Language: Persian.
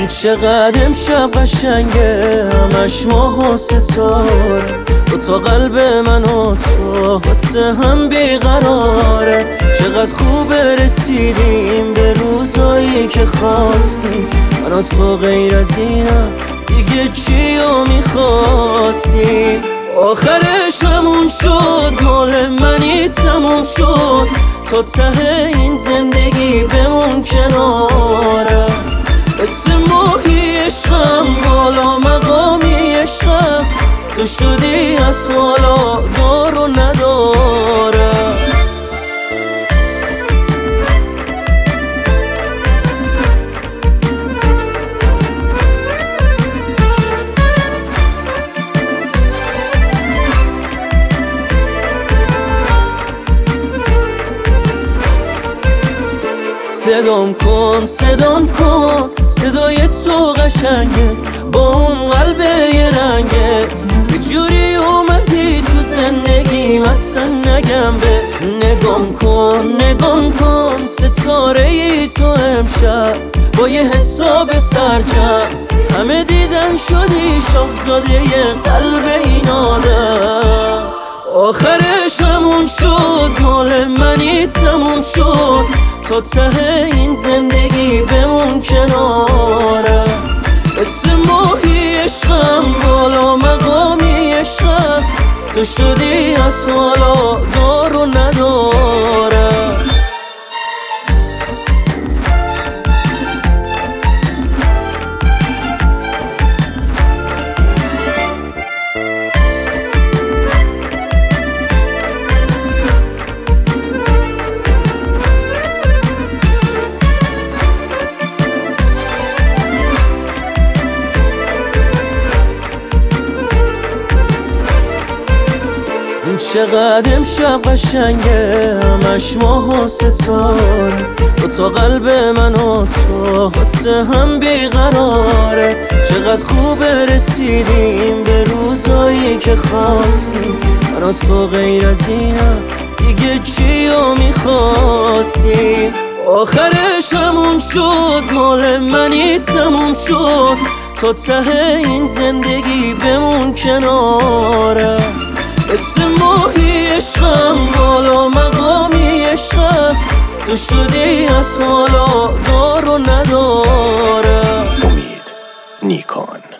چقدر امشب قشنگه، همش ماه و ستاره، دو تا قلب من و تو واسه هم بیقراره. چقدر خوبه رسیدیم به روزایی که خواستیم، من و تو غیر از اینم دیگه چیو میخواستیم. آخرش همون شد، مال منی تموم شد، تا ته این زندگی بمون کنارم. اسم ماهی عشقم، بالا مقامی عشقم، تو شدی از حالا دار و ندارم. صدام کن صدام کن، صدای تو قشنگه، با اون قلب یه رنگت یه جوری اومدی تو زندگیم، اصلا نگم بهت. نگام کن ستاره ای تو امشب، با یه حساب سرجم همه دیدن شدی شاهزاده یه قلب این آدم. آخرش همون شد، مال منی تموم شد، تا ته این زندگی بمون کنارم. اسم ماهی عشقم، بالا مقامی عشقم، تو شدی از حالا دار و ندارم. چقدر امشب قشنگه، همش ماه و ستاره، دو تا قلب من و تو واسه هم بیقراره. چقدر خوبه رسیدیم به روزایی که خواستیم، من و تو غیر از اینم دیگه چیو میخواستیم. آخرش همون شد، مال منی تموم شد، تا ته این زندگی بمون کنارم. اسم ماهی عشقم، بالا مقامی عشقم، تو شدی از حالا دار و ندارم. امید نیکان.